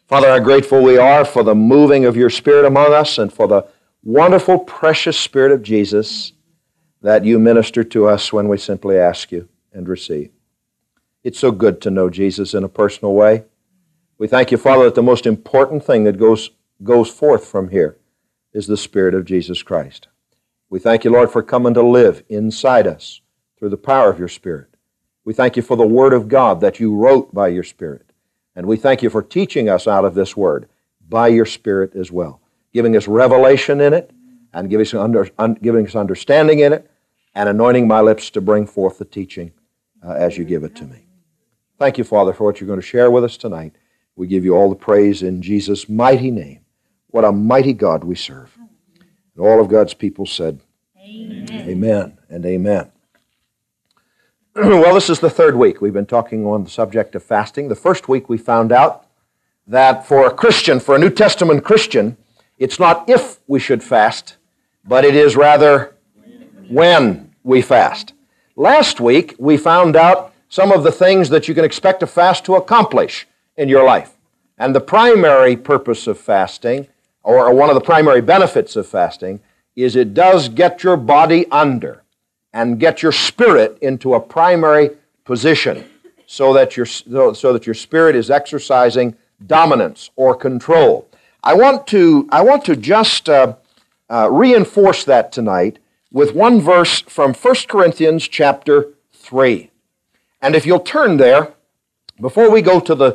Father, how grateful we are for the moving of your Spirit among us and for the wonderful, precious Spirit of Jesus that you minister to us when we simply ask you and receive. It's so good to know Jesus in a personal way. We thank you, Father, that the most important thing that goes forth from here is the Spirit of Jesus Christ. We thank you, Lord, for coming to live inside us through the power of your Spirit. We thank you for the Word of God that you wrote by your Spirit. And we thank you for teaching us out of this Word by your Spirit as well, giving us revelation in it and giving us understanding in it and anointing my lips to bring forth the teaching as you give it to me. Thank you, Father, for what you're going to share with us tonight. We give you all the praise in Jesus' mighty name. What a mighty God we serve. And all of God's people said, Amen, amen and amen. Well, this is the third week. We've been talking on the subject of fasting. The first week we found out that for a Christian, for a New Testament Christian, it's not if we should fast, but it is rather when we fast. Last week we found out some of the things that you can expect a fast to accomplish in your life. And the primary purpose of fasting, or one of the primary benefits of fasting, is it does get your body under and get your spirit into a primary position so that your spirit is exercising dominance or control. I want to just reinforce that tonight with one verse from 1 Corinthians chapter 3. And if you'll turn there, before we go to the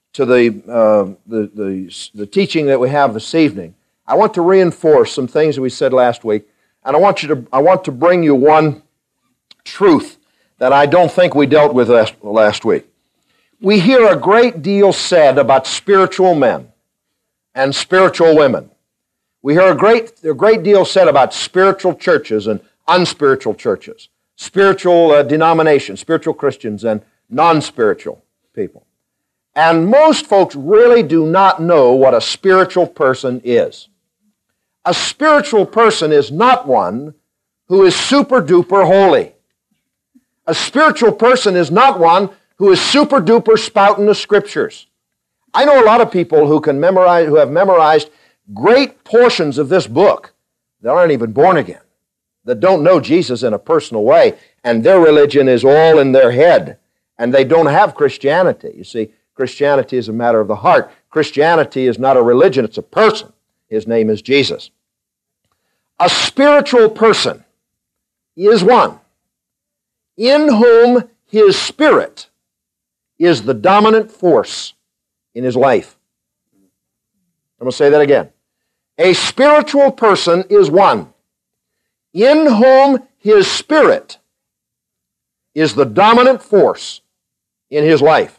teaching that we have this evening, I want to reinforce some things that we said last week, and I want to bring you one truth that I don't think we dealt with last week. We hear a great deal said about spiritual men and spiritual women. We hear a great deal said about spiritual churches and unspiritual churches, spiritual denominations, spiritual Christians and non-spiritual people. And most folks really do not know what a spiritual person is. A spiritual person is not one who is super-duper holy. A spiritual person is not one who is super-duper spouting the Scriptures. I know a lot of people who have memorized great portions of this book that aren't even born again, that don't know Jesus in a personal way, and their religion is all in their head, and they don't have Christianity. You see, Christianity is a matter of the heart. Christianity is not a religion, it's a person. His name is Jesus. A spiritual person is one in whom his spirit is the dominant force in his life. I'm going to say that again. A spiritual person is one in whom his spirit is the dominant force in his life.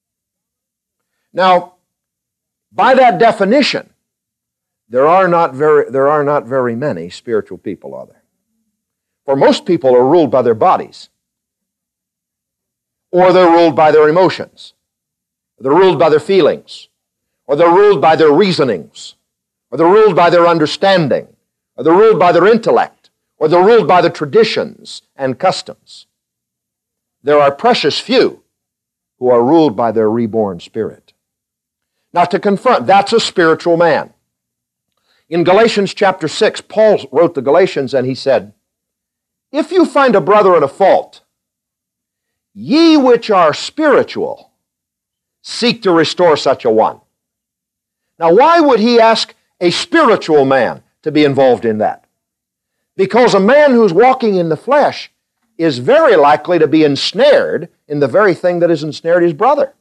Now, by that definition, there are not very many spiritual people, are there? For most people are ruled by their bodies, or they're ruled by their emotions, or they're ruled by their feelings, or they're ruled by their reasonings, or they're ruled by their understanding, or they're ruled by their intellect, or they're ruled by the traditions and customs. There are precious few who are ruled by their reborn spirit. Now, to confront, that's a spiritual man. In Galatians chapter 6, Paul wrote the Galatians and he said, "If you find a brother in a fault, ye which are spiritual, seek to restore such a one." Now, why would he ask a spiritual man to be involved in that? Because a man who's walking in the flesh is very likely to be ensnared in the very thing that has ensnared his brother.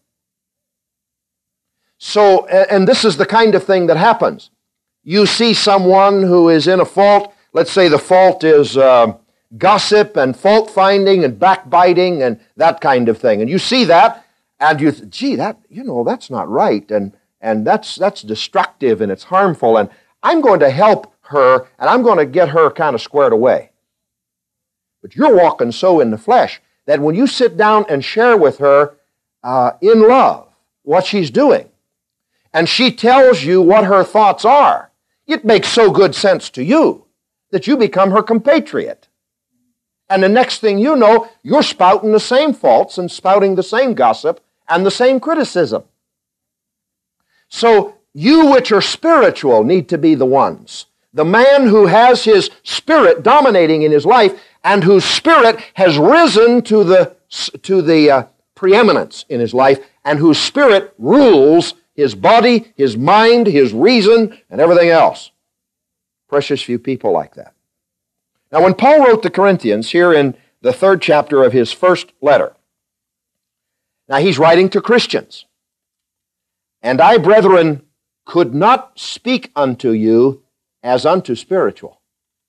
So, and this is the kind of thing that happens. You see someone who is in a fault, let's say the fault is gossip and fault-finding and backbiting and that kind of thing. And you see that, and you think, gee, that's not right, and that's destructive and it's harmful, and I'm going to help her, and I'm going to get her kind of squared away. But you're walking so in the flesh that when you sit down and share with her in love what she's doing, and she tells you what her thoughts are, it makes so good sense to you that you become her compatriot. And the next thing you know, you're spouting the same faults and spouting the same gossip and the same criticism. So you which are spiritual need to be the ones. The man who has his spirit dominating in his life and whose spirit has risen to the preeminence in his life and whose spirit rules his body, his mind, his reason, and everything else. Precious few people like that. Now, when Paul wrote the Corinthians here in the 3rd chapter of his first letter, now he's writing to Christians. And I, brethren, could not speak unto you as unto spiritual.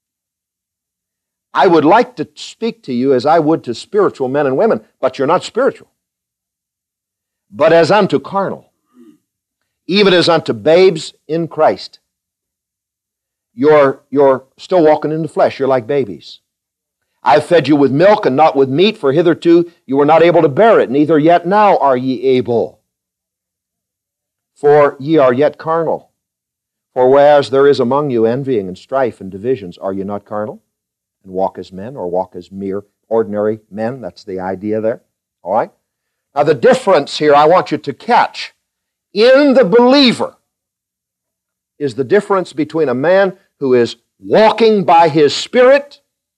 I would like to speak to you as I would to spiritual men and women, but you're not spiritual. But as unto carnal, even as unto babes in Christ. You're still walking in the flesh. You're like babies. I've fed you with milk and not with meat, for hitherto you were not able to bear it, neither yet now are ye able. For ye are yet carnal. For whereas there is among you envying and strife and divisions, are ye not carnal? And walk as men, or walk as mere ordinary men? That's the idea there. All right? Now the difference here I want you to catch in the believer is the difference between a man who is walking by his Spirit,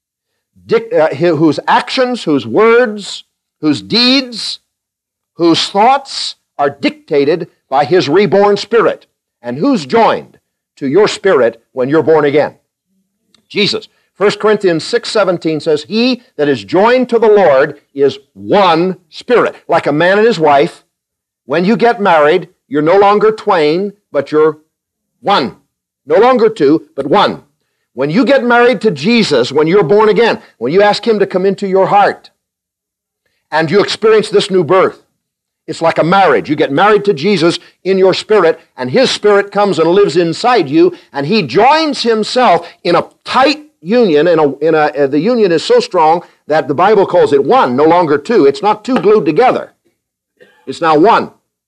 whose actions, whose words, whose deeds, whose thoughts are dictated by his reborn spirit. And who's joined to your spirit when you're born again? Jesus. 1 Corinthians 6:17 says, he that is joined to the Lord is one spirit. Like a man and his wife, when you get married, you're no longer twain, but you're one. No longer two, but one. When you get married to Jesus, when you're born again, when you ask Him to come into your heart, and you experience this new birth, it's like a marriage. You get married to Jesus in your spirit, and His Spirit comes and lives inside you, and He joins Himself in a tight union. The union is so strong that the Bible calls it one, no longer two. It's not two glued together. It's now one.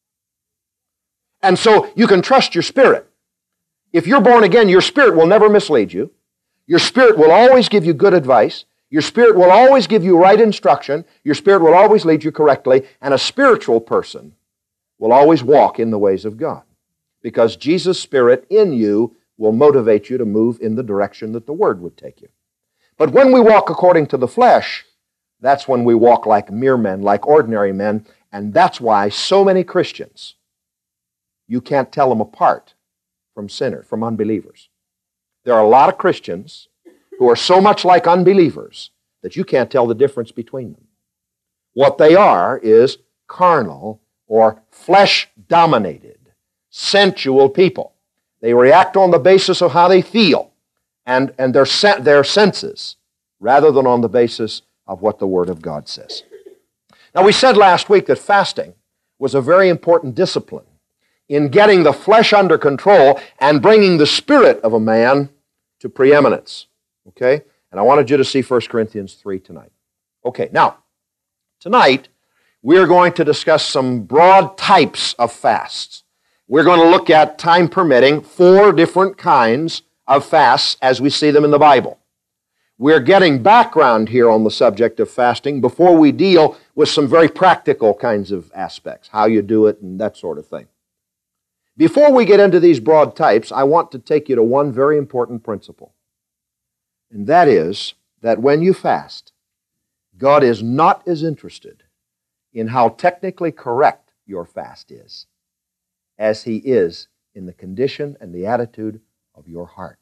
And so you can trust your spirit. If you're born again, your spirit will never mislead you. Your spirit will always give you good advice. Your spirit will always give you right instruction. Your spirit will always lead you correctly. And a spiritual person will always walk in the ways of God. Because Jesus' Spirit in you will motivate you to move in the direction that the Word would take you. But when we walk according to the flesh, that's when we walk like mere men, like ordinary men. And that's why so many Christians, you can't tell them apart from sinners, from unbelievers. There are a lot of Christians who are so much like unbelievers that you can't tell the difference between them. What they are is carnal or flesh-dominated, sensual people. They react on the basis of how they feel and their senses rather than on the basis of what the Word of God says. Now, we said last week that fasting was a very important discipline in getting the flesh under control and bringing the spirit of a man to preeminence. Okay? And I wanted you to see 1 Corinthians 3 tonight. Okay, now, tonight we're going to discuss some broad types of fasts. We're going to look at, time permitting, 4 different kinds of fasts as we see them in the Bible. We're getting background here on the subject of fasting before we deal with some very practical kinds of aspects, how you do it and that sort of thing. Before we get into these broad types, I want to take you to one very important principle. And that is that when you fast, God is not as interested in how technically correct your fast is as He is in the condition and the attitude of your heart.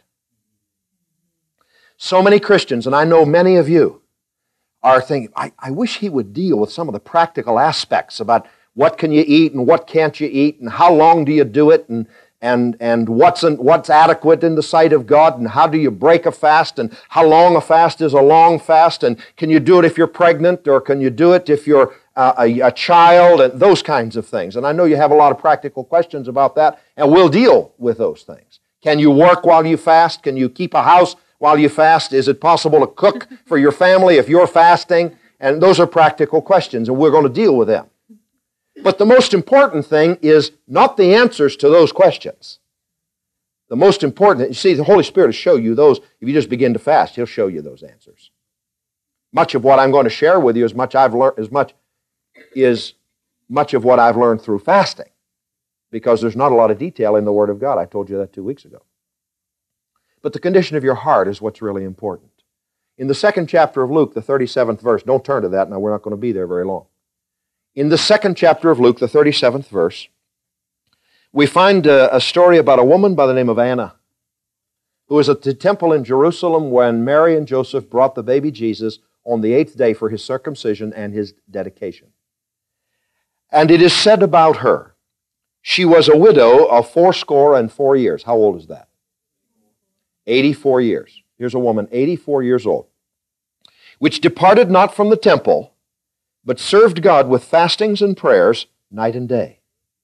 So many Christians, and I know many of you, are thinking, I wish He would deal with some of the practical aspects about what can you eat and what can't you eat and how long do you do it and what's adequate in the sight of God and how do you break a fast and how long a fast is a long fast and can you do it if you're pregnant or can you do it if you're a child and those kinds of things. And I know you have a lot of practical questions about that and we'll deal with those things. Can you work while you fast? Can you keep a house while you fast? Is it possible to cook for your family if you're fasting? And those are practical questions and we're going to deal with them. But the most important thing is not the answers to those questions. The most important, you see, the Holy Spirit will show you those. If you just begin to fast, He'll show you those answers. Much of what I'm going to share with you is much of what I've learned through fasting. because there's not a lot of detail in the Word of God. I told you that 2 weeks ago. But the condition of your heart is what's really important. In the second chapter of Luke, the 37th verse, don't turn to that now, we're not going to be there very long. In the second chapter of Luke, the 37th verse, we find a story about a woman by the name of Anna, who was at the temple in Jerusalem when Mary and Joseph brought the baby Jesus on the 8th day for his circumcision and his dedication. And it is said about her, she was a widow of 84 years. How old is that? 84 years. Here's a woman, 84 years old, which departed not from the temple, but served God with fastings and prayers night and day.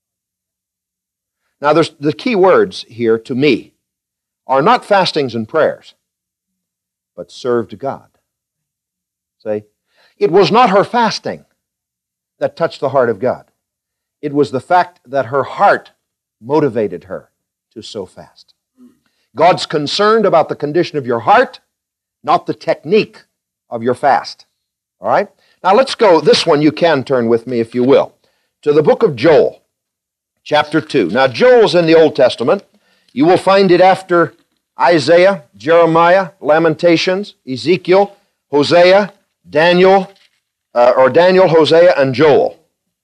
Now, there's the key words here to me are not fastings and prayers, but served God. See? It was not her fasting that touched the heart of God. It was the fact that her heart motivated her to so fast. God's concerned about the condition of your heart, not the technique of your fast. All right? Now let's go, this one you can turn with me if you will, to the book of Joel, chapter 2. Now Joel's in the Old Testament. You will find it after Isaiah, Jeremiah, Lamentations, Ezekiel, Hosea, Daniel, Hosea, and Joel.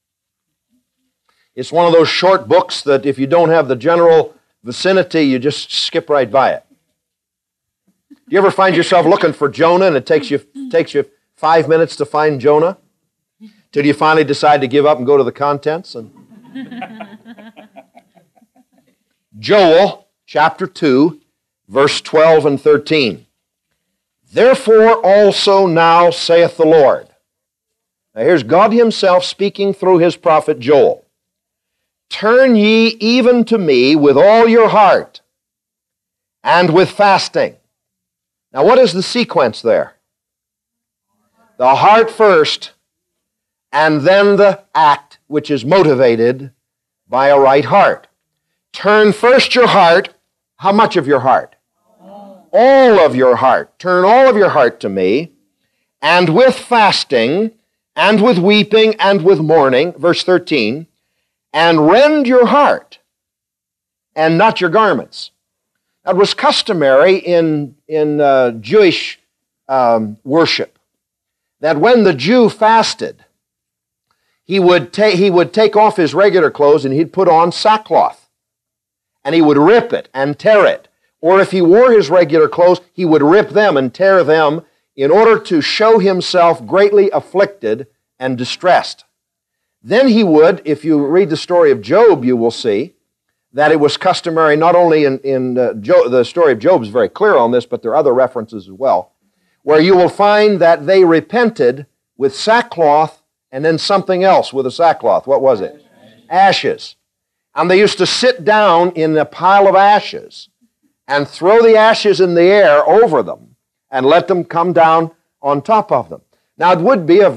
It's one of those short books that if you don't have the general vicinity, you just skip right by it. Do you ever find yourself looking for Jonah and it takes you 5 minutes to find Jonah till you finally decide to give up and go to the contents? Joel chapter 2, verse 12 and 13. Therefore also now saith the Lord. Now here's God himself speaking through his prophet Joel. Turn ye even to me with all your heart and with fasting. Now what is the sequence there? The heart first and then the act which is motivated by a right heart. Turn first your heart. How much of your heart? All of your heart. Turn all of your heart to me, and with fasting and with weeping and with mourning, verse 13, and rend your heart and not your garments. Now, it was customary in Jewish worship that when the Jew fasted, he would take off his regular clothes and he'd put on sackcloth. And he would rip it and tear it. Or if he wore his regular clothes, he would rip them and tear them in order to show himself greatly afflicted and distressed. Then he would, if you read the story of Job, you will see that it was customary, not only in the story of Job is very clear on this, but there are other references as well, where you will find that they repented with sackcloth and then something else with the sackcloth. What was it? Ashes. And they used to sit down in a pile of ashes and throw the ashes in the air over them and let them come down on top of them. Now, it would be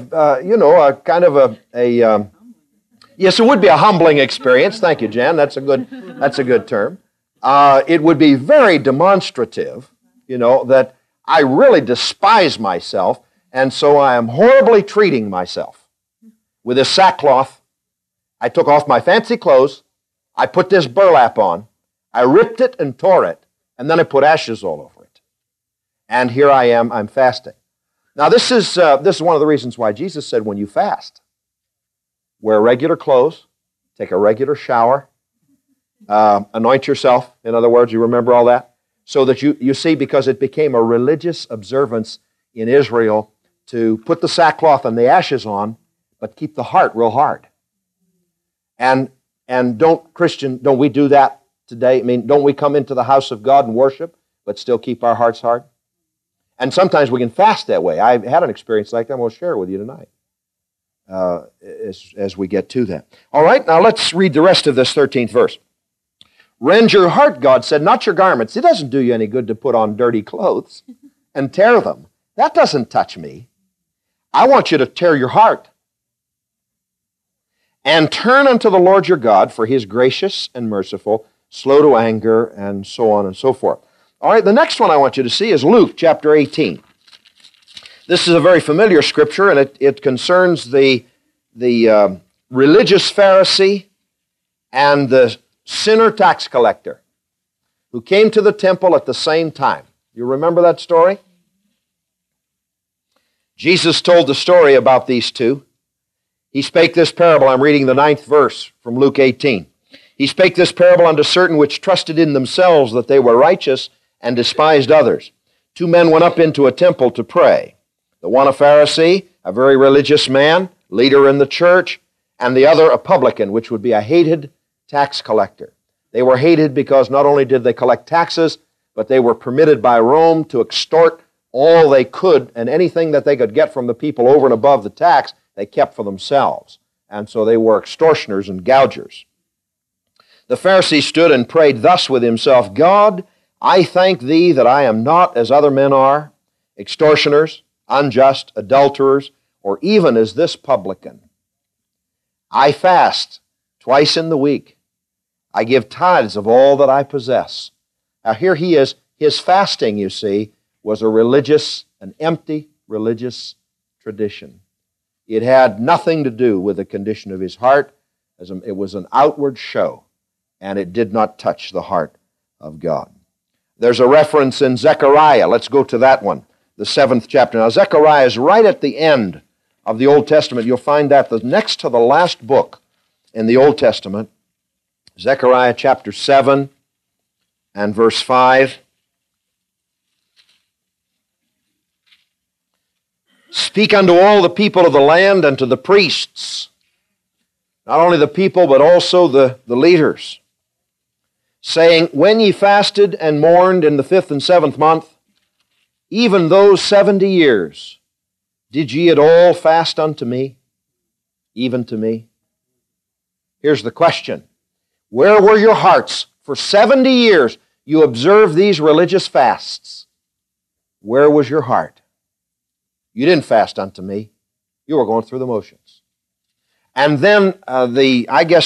yes, it would be a humbling experience. Thank you, Jan. That's a good term. It would be very demonstrative, that I really despise myself, and so I am horribly treating myself. With this sackcloth, I took off my fancy clothes, I put this burlap on, I ripped it and tore it, and then I put ashes all over it. And here I am, I'm fasting. Now, this is one of the reasons why Jesus said when you fast, wear regular clothes, take a regular shower, anoint yourself. In other words, you remember all that? So that you see, because it became a religious observance in Israel to put the sackcloth and the ashes on, but keep the heart real hard. And don't we do that today? I mean, don't we come into the house of God and worship, but still keep our hearts hard? And sometimes we can fast that way. I've had an experience like that. I'm going to share it with you tonight as we get to that. All right, now let's read the rest of this 13th verse. Rend your heart, God said, not your garments. It doesn't do you any good to put on dirty clothes and tear them. That doesn't touch me. I want you to tear your heart. And turn unto the Lord your God, for he is gracious and merciful, slow to anger, and so on and so forth. All right, the next one I want you to see is Luke chapter 18. This is a very familiar scripture, and it concerns the religious Pharisee and the sinner tax collector who came to the temple at the same time. You remember that story? Jesus told the story about these two. He spake this parable. I'm reading the 9th verse from Luke 18. He spake this parable unto certain which trusted in themselves that they were righteous and despised others. 2 men went up into a temple to pray. The one a Pharisee, a very religious man, leader in the church, and the other a publican, which would be a hated tax collector. They were hated because not only did they collect taxes, but they were permitted by Rome to extort all they could, and anything that they could get from the people over and above the tax, they kept for themselves. And so they were extortioners and gougers. The Pharisee stood and prayed thus with himself, God, I thank thee that I am not as other men are, extortioners, unjust, adulterers, or even as this publican. I fast twice in the week. I give tithes of all that I possess. Now here he is. His fasting, you see, was an empty religious tradition. It had nothing to do with the condition of his heart. It was an outward show, and it did not touch the heart of God. There's a reference in Zechariah. Let's go to that one, the 7th chapter. Now, Zechariah is right at the end of the Old Testament. You'll find that the next to the last book in the Old Testament, Zechariah chapter 7 and verse 5. Speak unto all the people of the land and to the priests, not only the people, but also the leaders, saying, when ye fasted and mourned in the 5th and 7th month, even those 70 years, did ye at all fast unto me, even to me? Here's the question. Where were your hearts? For 70 years you observed these religious fasts. Where was your heart? You didn't fast unto me. You were going through the motions. And then the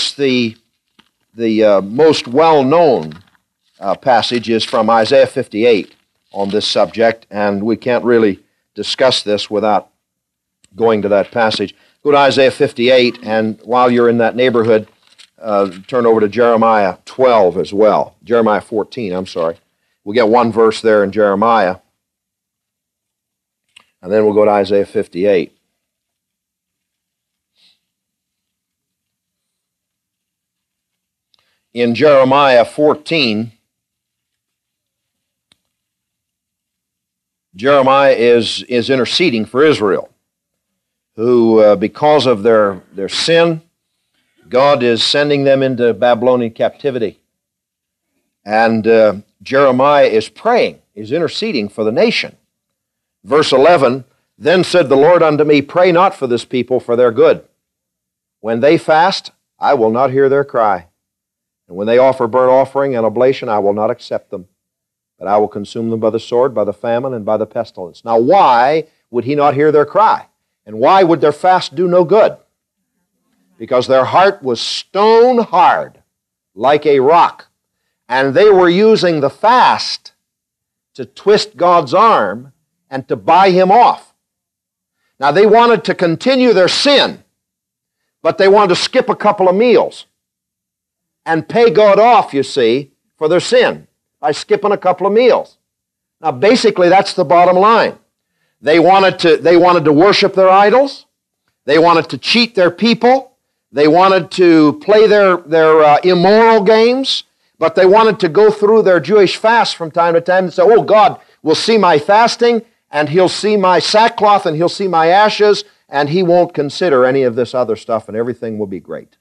most well-known passage is from Isaiah 58 on this subject, and we can't really discuss this without going to that passage. Go to Isaiah 58, and while you're in that neighborhood, turn over to Jeremiah 12 as well. Jeremiah 14, I'm sorry. We'll get one verse there in Jeremiah, and then we'll go to Isaiah 58. In Jeremiah 14, Jeremiah is interceding for Israel, who, because of their sin, God is sending them into Babylonian captivity. And Jeremiah is praying, is interceding for the nation. Verse 11, then said the Lord unto me, pray not for this people, for their good. When they fast, I will not hear their cry. And when they offer burnt offering and oblation, I will not accept them. But I will consume them by the sword, by the famine, and by the pestilence. Now why would he not hear their cry? And why would their fast do no good? Because their heart was stone hard, like a rock. And they were using the fast to twist God's arm and to buy him off. Now they wanted to continue their sin, but they wanted to skip a couple of meals and pay God off, you see, for their sin by skipping a couple of meals. Now basically that's the bottom line. They wanted to worship their idols. They wanted to cheat their people. They wanted to play their immoral games, but they wanted to go through their Jewish fast from time to time and say, oh, God will see my fasting, and he'll see my sackcloth, and he'll see my ashes, and he won't consider any of this other stuff, and everything will be great.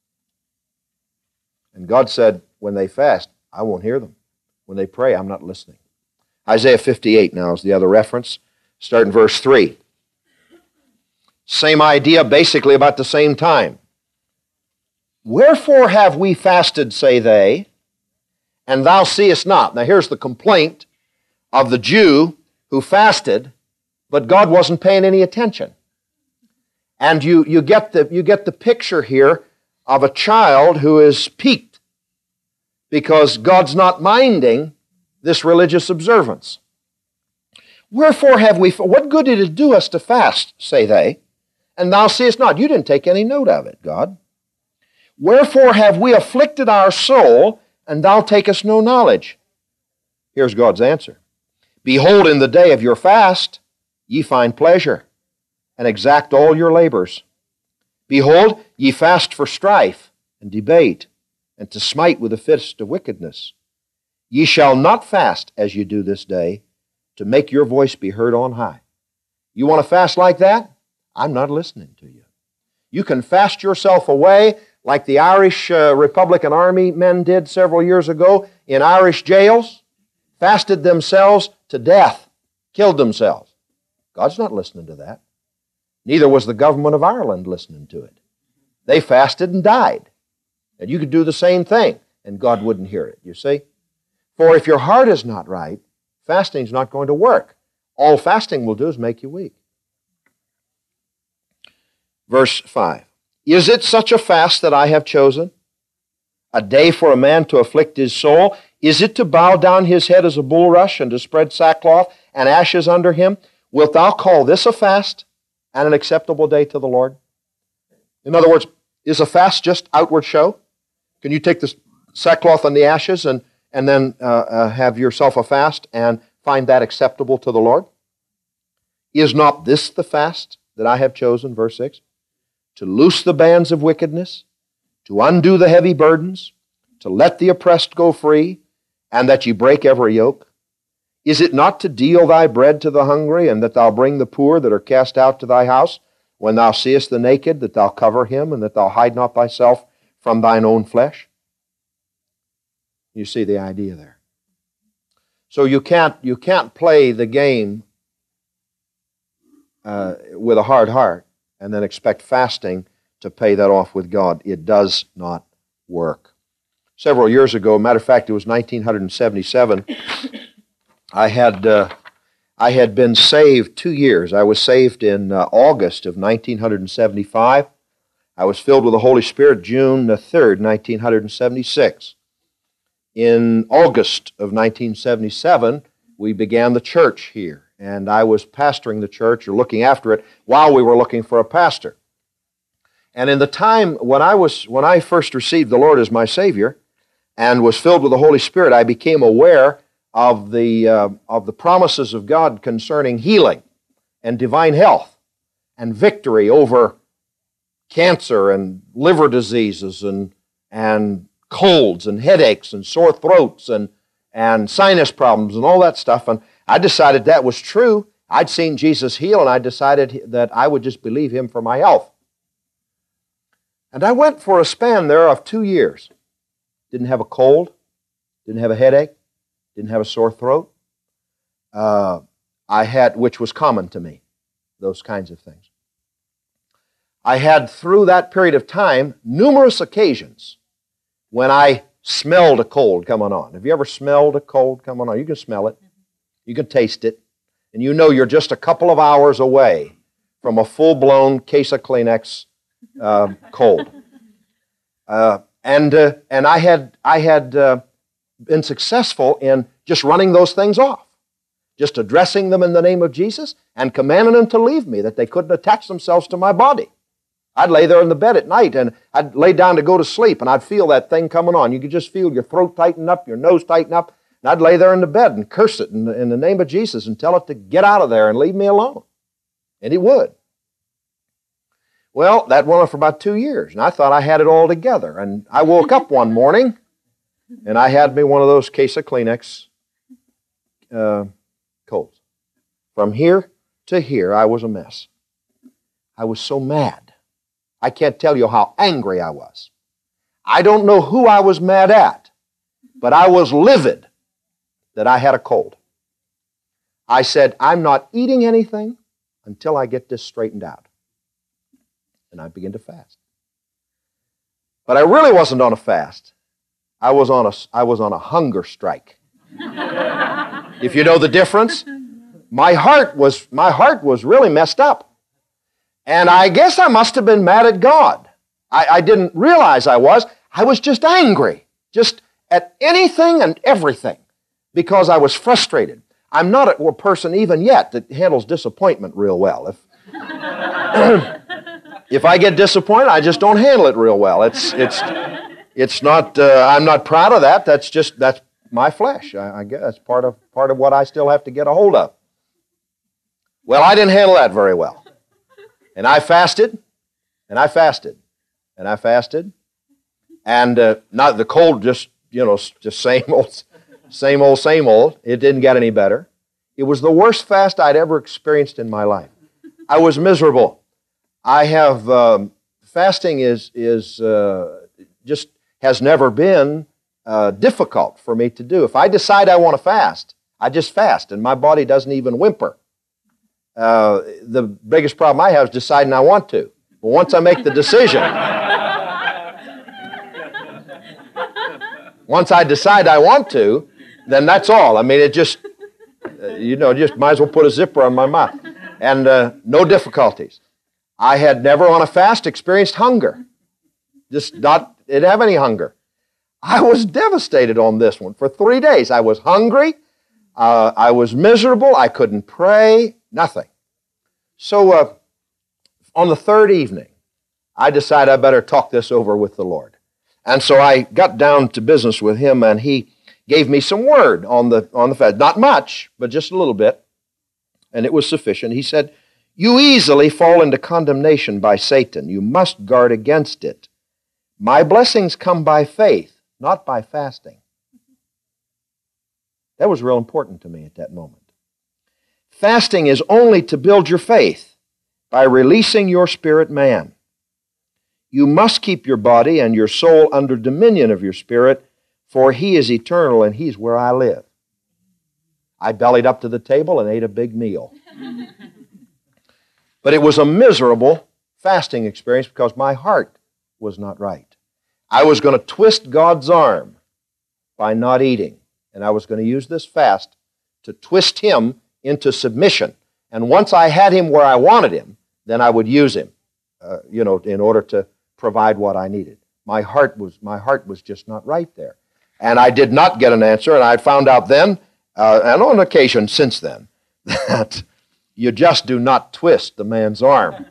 And God said, when they fast, I won't hear them. When they pray, I'm not listening. Isaiah 58 now is the other reference. Start in verse 3. Same idea, basically about the same time. Wherefore have we fasted, say they, and thou seest not? Now here's the complaint of the Jew who fasted, but God wasn't paying any attention. And you get the picture here of a child who is piqued because God's not minding this religious observance. Wherefore have we, what good did it do us to fast, say they, and thou seest not? You didn't take any note of it, God. Wherefore have we afflicted our soul, and thou takest no knowledge? Here's God's answer. Behold, in the day of your fast, ye find pleasure, and exact all your labors. Behold, ye fast for strife, and debate, and to smite with the fist of wickedness. Ye shall not fast as ye do this day, to make your voice be heard on high. You want to fast like that? I'm not listening to you. You can fast yourself away like the Irish Republican Army men did several years ago in Irish jails, fasted themselves to death, killed themselves. God's not listening to that. Neither was the government of Ireland listening to it. They fasted and died. And you could do the same thing, and God wouldn't hear it, you see? For if your heart is not right, fasting's not going to work. All fasting will do is make you weak. Verse 5. Is it such a fast that I have chosen? A day for a man to afflict his soul? Is it to bow down his head as a bulrush and to spread sackcloth and ashes under him? Wilt thou call this a fast and an acceptable day to the Lord? In other words, is a fast just outward show? Can you take the sackcloth and the ashes and then have yourself a fast and find that acceptable to the Lord? Is not this the fast that I have chosen, verse 6? To loose the bands of wickedness, to undo the heavy burdens, to let the oppressed go free, and that ye break every yoke? Is it not to deal thy bread to the hungry, and that thou bring the poor that are cast out to thy house? When thou seest the naked, that thou cover him, and that thou hide not thyself from thine own flesh? You see the idea there. So you can't play the game with a hard heart and then expect fasting to pay that off with God. It does not work. Several years ago, matter of fact, it was 1977, I had been saved 2 years. I was saved in August of 1975. I was filled with the Holy Spirit June 3rd, 1976. In August of 1977, we began the church here, and I was pastoring the church or looking after it while we were looking for a pastor. And in the time when I first received the Lord as my Savior and was filled with the Holy Spirit, I became aware of the promises of God concerning healing and divine health and victory over cancer and liver diseases and colds and headaches and sore throats and sinus problems and all that stuff. And I decided that was true. I'd seen Jesus heal, and I decided that I would just believe Him for my health. And I went for a span there of 2 years. Didn't have a cold, didn't have a headache, didn't have a sore throat. Which was common to me, those kinds of things. I had, through that period of time, numerous occasions when I smelled a cold coming on. Have you ever smelled a cold coming on? You can smell it. You can taste it. And you know you're just a couple of hours away from a full-blown case of Kleenex cold. And I had been successful in just running those things off, just addressing them in the name of Jesus and commanding them to leave me, that they couldn't attach themselves to my body. I'd lay there in the bed at night, and I'd lay down to go to sleep, and I'd feel that thing coming on. You could just feel your throat tighten up, your nose tighten up, and I'd lay there in the bed and curse it in the name of Jesus and tell it to get out of there and leave me alone. And it would. Well, that went on for about 2 years, and I thought I had it all together. And I woke up one morning, and I had me one of those case of Kleenex colds. From here to here, I was a mess. I was so mad. I can't tell you how angry I was. I don't know who I was mad at, but I was livid that I had a cold. I said, I'm not eating anything until I get this straightened out. And I began to fast. But I really wasn't on a fast. I was on a hunger strike. If you know the difference, my heart was really messed up. And I guess I must have been mad at God. I didn't realize I was. I was just angry, just at anything and everything, because I was frustrated. I'm not a person even yet that handles disappointment real well. If I get disappointed, I just don't handle it real well. It's not, I'm not proud of that. That's my flesh. I guess that's part of what I still have to get a hold of. Well, I didn't handle that very well. And I fasted, and I fasted, and I fasted. And not the cold, just same old. It didn't get any better. It was the worst fast I'd ever experienced in my life. I was miserable. I have, fasting just has never been difficult for me to do. If I decide I want to fast, I just fast, and my body doesn't even whimper. The biggest problem I have is deciding I want to. But once I make the decision, once I decide I want to, then that's all. I mean, it just, just might as well put a zipper on my mouth. And no difficulties. I had never on a fast experienced hunger. Didn't have any hunger. I was devastated on this one. For 3 days, I was hungry. I was miserable. I couldn't pray. Nothing. So on the third evening, I decided I better talk this over with the Lord. And so I got down to business with Him, and He gave me some word on the fast. Not much, but just a little bit. And it was sufficient. He said, "You easily fall into condemnation by Satan. You must guard against it. My blessings come by faith, not by fasting." That was real important to me at that moment. Fasting is only to build your faith by releasing your spirit man. You must keep your body and your soul under dominion of your spirit, for He is eternal and He's where I live. I bellied up to the table and ate a big meal. But it was a miserable fasting experience because my heart was not right. I was going to twist God's arm by not eating, and I was going to use this fast to twist Him into submission. And once I had Him where I wanted Him, then I would use Him, in order to provide what I needed. My heart was just not right there. And I did not get an answer, and I found out then, and on occasion since then, that you just do not twist the man's arm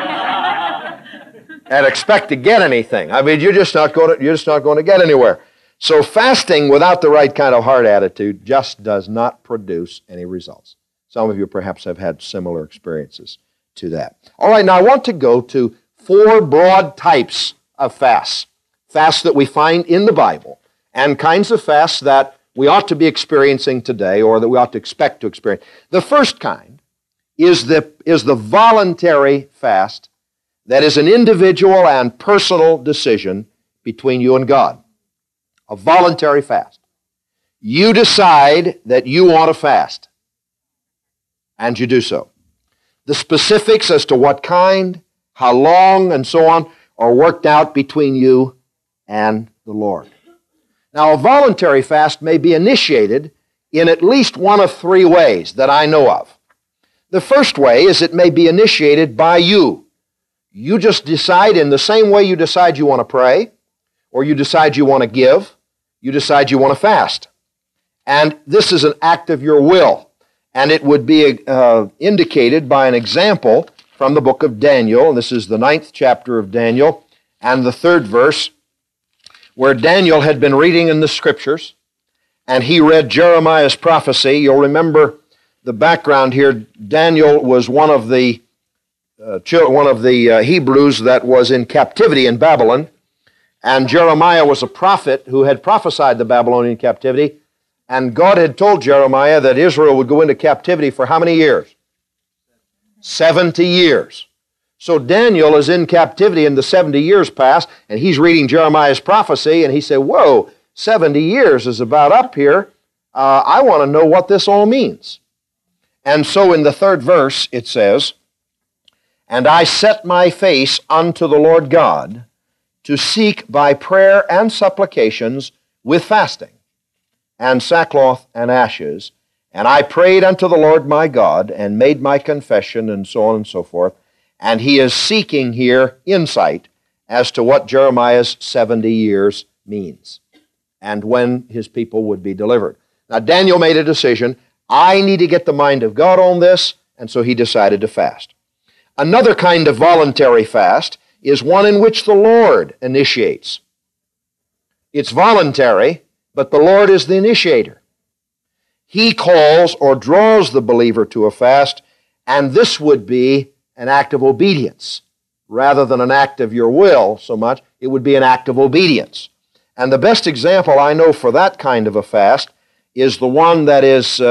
and expect to get anything. I mean, you're just not going to get anywhere. So fasting without the right kind of heart attitude just does not produce any results. Some of you perhaps have had similar experiences to that. All right, now I want to go to 4 broad types of fasts. Fasts that we find in the Bible, and kinds of fasts that we ought to be experiencing today, or that we ought to expect to experience. The first kind is the voluntary fast that is an individual and personal decision between you and God. A voluntary fast. You decide that you want to fast, and you do so. The specifics as to what kind, how long, and so on are worked out between you and the Lord. Now, a voluntary fast may be initiated in at least one of 3 ways that I know of. The first way is it may be initiated by you. You just decide in the same way you decide you want to pray, or you decide you want to give, you decide you want to fast. And this is an act of your will. And it would be indicated by an example from the book of Daniel. This is the 9th chapter of Daniel and the 3rd verse, where Daniel had been reading in the Scriptures, and he read Jeremiah's prophecy. You'll remember the background here. Daniel was one of the Hebrews that was in captivity in Babylon, and Jeremiah was a prophet who had prophesied the Babylonian captivity, and God had told Jeremiah that Israel would go into captivity for how many years? 70 years. So Daniel is in captivity and the 70 years pass, and he's reading Jeremiah's prophecy, and he said, whoa, 70 years is about up here. I want to know what this all means. And so in the 3rd verse it says, "And I set my face unto the Lord God to seek by prayer and supplications with fasting and sackcloth and ashes. And I prayed unto the Lord my God and made my confession," and so on and so forth. And he is seeking here insight as to what Jeremiah's 70 years means and when his people would be delivered. Now, Daniel made a decision. I need to get the mind of God on this, and so he decided to fast. Another kind of voluntary fast is one in which the Lord initiates. It's voluntary, but the Lord is the initiator. He calls or draws the believer to a fast, and this would be an act of obedience. Rather than an act of your will so much, it would be an act of obedience. And the best example I know for that kind of a fast is the one that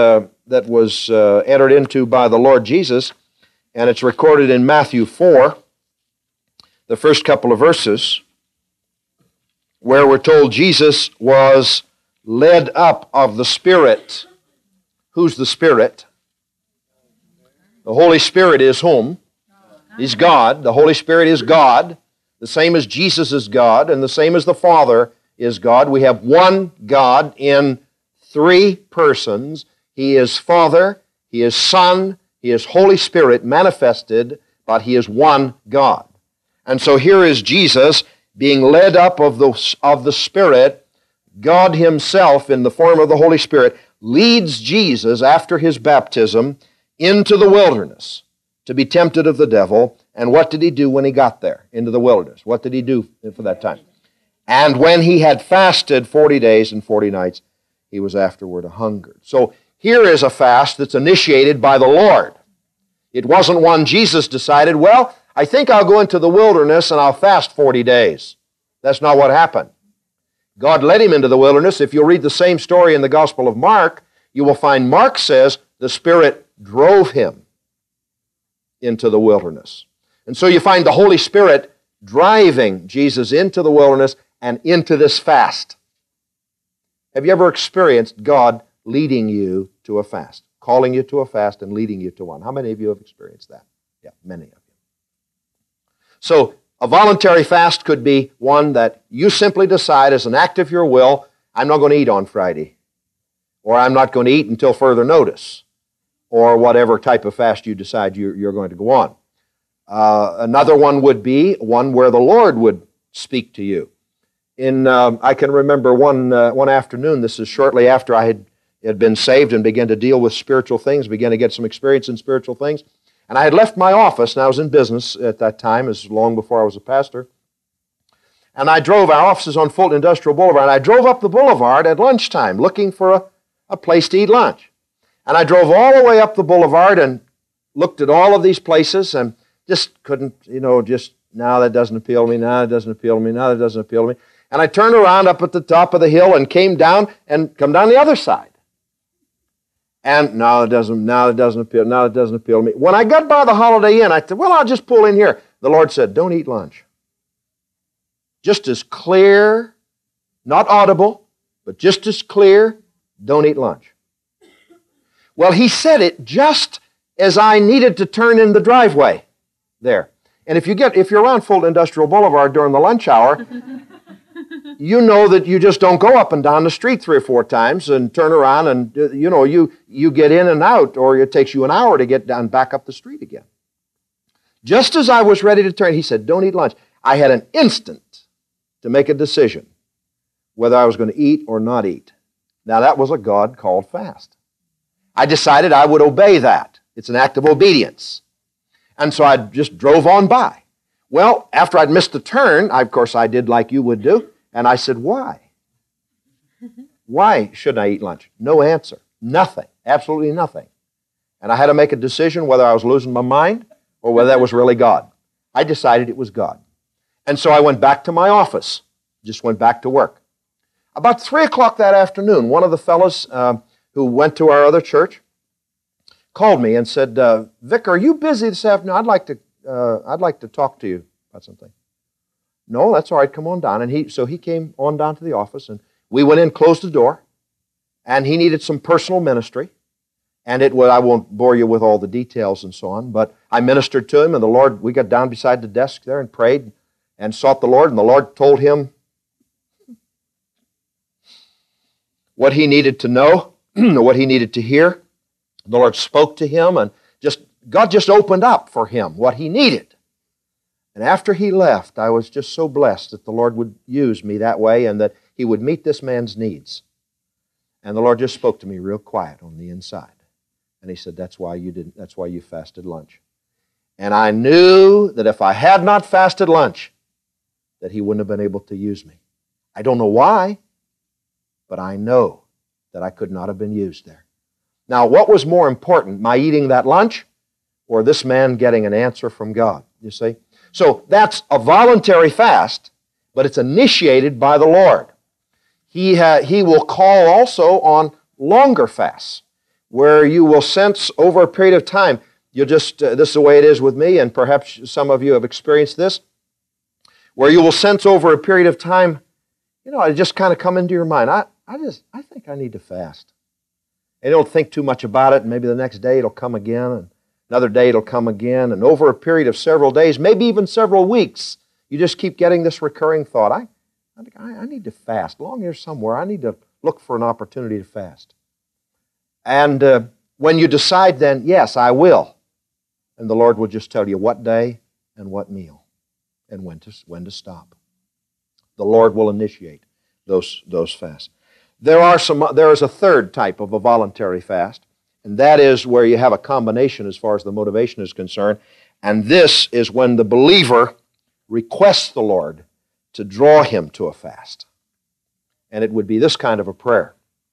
was entered into by the Lord Jesus, and it's recorded in Matthew 4, the first couple of verses, where we're told Jesus was led up of the Spirit. Who's the Spirit? The Holy Spirit is whom? He's God. The Holy Spirit is God, the same as Jesus is God, and the same as the Father is God. We have one God in three persons. He is Father, He is Son, He is Holy Spirit manifested, but He is one God. And so here is Jesus being led up of the Spirit. God Himself, in the form of the Holy Spirit, leads Jesus after His baptism into the wilderness to be tempted of the devil. And what did He do when He got there into the wilderness? What did He do for that time? And when He had fasted 40 days and 40 nights, He was afterward hungered. So here is a fast that's initiated by the Lord. It wasn't one Jesus decided, well, I think I'll go into the wilderness and I'll fast 40 days. That's not what happened. God led Him into the wilderness. If you'll read the same story in the Gospel of Mark, you will find Mark says the Spirit drove Him into the wilderness. And so you find the Holy Spirit driving Jesus into the wilderness and into this fast. Have you ever experienced God leading you to a fast, calling you to a fast and leading you to one? How many of you have experienced that? Yeah, many of you. So a voluntary fast could be one that you simply decide as an act of your will, I'm not going to eat on Friday, or I'm not going to eat until further notice, or whatever type of fast you decide you're going to go on. Another one would be one where the Lord would speak to you. I can remember one afternoon, this is shortly after I had been saved and began to deal with spiritual things, began to get some experience in spiritual things. And I had left my office, and I was in business at that time, as long before I was a pastor. And I drove, our office is on Fulton Industrial Boulevard, and I drove up the boulevard at lunchtime looking for a place to eat lunch. And I drove all the way up the boulevard and looked at all of these places and just couldn't, now that doesn't appeal to me, now that doesn't appeal to me, now that doesn't appeal to me. And I turned around up at the top of the hill and come down the other side. And now it doesn't appeal to me. When I got by the Holiday Inn, I said, well, I'll just pull in here. The Lord said, don't eat lunch. Just as clear, not audible, but just as clear, don't eat lunch. Well, He said it just as I needed to turn in the driveway there. And if you're around Fulton Industrial Boulevard during the lunch hour, you know that you just don't go up and down the street 3 or 4 times and turn around and, you get in and out, or it takes you an hour to get down back up the street again. Just as I was ready to turn, He said, don't eat lunch. I had an instant to make a decision whether I was going to eat or not eat. Now, that was a God-called fast. I decided I would obey that. It's an act of obedience. And so I just drove on by. Well, after I'd missed the turn, of course I did like you would do, and I said, why? Why shouldn't I eat lunch? No answer. Nothing. Absolutely nothing. And I had to make a decision whether I was losing my mind or whether that was really God. I decided it was God. And so I went back to my office, just went back to work. About 3 o'clock that afternoon, one of the fellows who went to our other church called me and said, Vic, are you busy this afternoon? I'd like to talk to you about something. No, that's all right, come on down. And so he came on down to the office, and we went in, closed the door, and he needed some personal ministry. And I won't bore you with all the details and so on, but I ministered to him, and the Lord, we got down beside the desk there and prayed and sought the Lord, and the Lord told him what he needed to know, what he needed to hear. The Lord spoke to him, and God just opened up for him what he needed. And after he left, I was just so blessed that the Lord would use me that way and that He would meet this man's needs. And the Lord just spoke to me real quiet on the inside. And He said, that's why you fasted lunch. And I knew that if I had not fasted lunch, that He wouldn't have been able to use me. I don't know why, but I know that I could not have been used there. Now, what was more important, my eating that lunch or this man getting an answer from God? You see? So that's a voluntary fast, but it's initiated by the Lord. He will call also on longer fasts, where you will sense over a period of time, you'll just, this is the way it is with me, and perhaps some of you have experienced this, where you will sense over a period of time, it just kind of come into your mind, I think I need to fast. And you don't think too much about it, and maybe the next day it'll come again, and another day it'll come again, and over a period of several days, maybe even several weeks, you just keep getting this recurring thought, I need to fast. Along here somewhere, I need to look for an opportunity to fast. And when you decide then, yes, I will, and the Lord will just tell you what day and what meal and when to stop. The Lord will initiate those fasts. There is a third type of a voluntary fast, and that is where you have a combination as far as the motivation is concerned, and this is when the believer requests the Lord to draw him to a fast. And it would be this kind of a prayer.